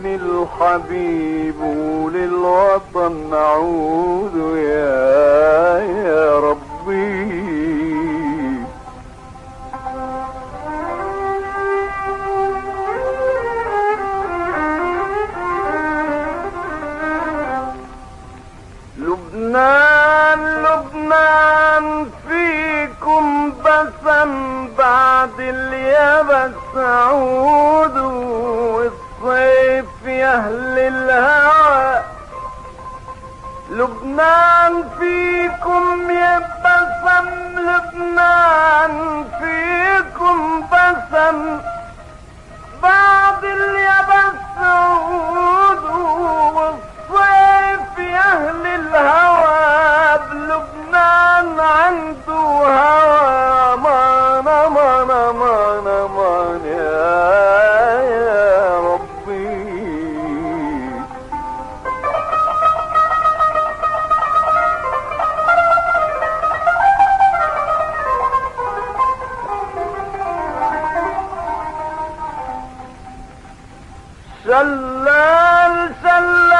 الحبيب وللوطن نعود يا ربي. لبنان لبنان فيكم بسم بعد اليابس عود، والصيف يا اهل الهوى. لبنان فيكم يا بسم، لبنان فيكم بسم بعد اليابس عود، والصيف يا اهل الهوى بلبنان عنده هوى. امان امان امان امان يا ربي. شلال شلال